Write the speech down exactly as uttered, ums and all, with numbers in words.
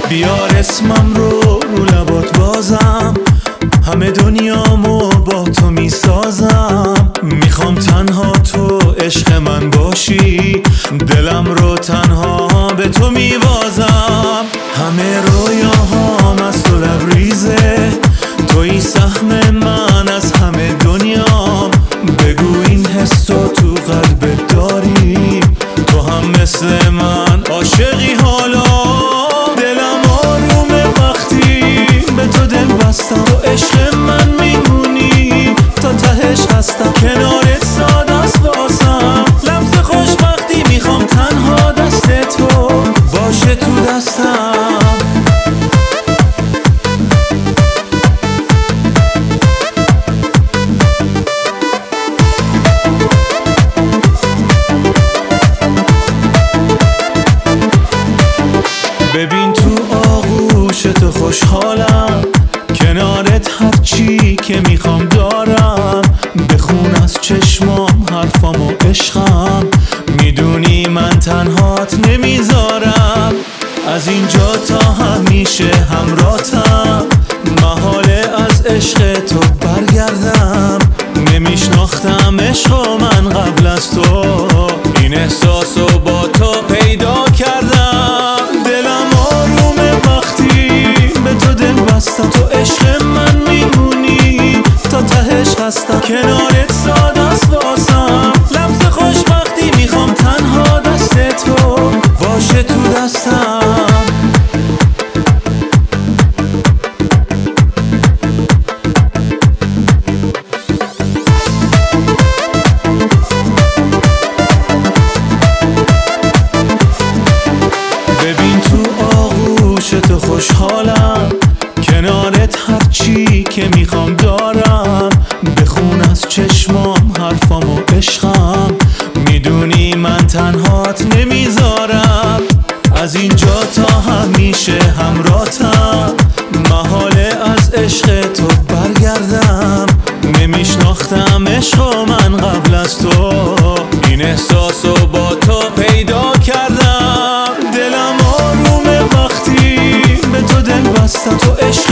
بیار اسمم رو رو لبات بازم، همه دنیامو با تو میسازم. میخوام تنها تو عشق من باشی، دلم رو تنها به تو میبازم. همه رویاهام از تو لبریزه، توی سهم من از همه دنیام. بگو این حس رو تو قلبت داری، تو هم مثل من عاشقی حالا. دلم آرومه وقتی به تو دل بستم، تو عشق من میمونی تا تهش هستم. کنارت ساده است واسم لمس خوشبختی، میخوام تنها دست تو باشه تو دستم. ببین تو آغوش تو خوشحالم، کنارت هرچی که میخوام دارم. بخون از چشمام حرفام و عشقم، میدونی من تنهات نمیذارم. از اینجا تا همیشه همراهتم، محاله از عشق تو برگردم. نمیشناختم عشق من قبل از تو، این احساسو با تو پیدا کردم. دلم آرومه وقتی به تو دل بستم، تو عشق من میمونی تا تهش هستم. کنارت ساده است واسم لمس خوشبختی، میخوام تنها دست تو باشه تو دستم. ببین تو آغوش تو خوشحالم، کنارت هرچی که میخوام دارم. بخون از چشمام حرفام و عشقم، میدونی من تنهات نمیذارم. از اینجا تا همیشه همراهتم، محاله از عشق تو برگردم. نمیشناختم عشق من قبل از تو، این احساسو با تو پیدا کردم. دلم آرومه وقتی به تو دل بستم، تو عشق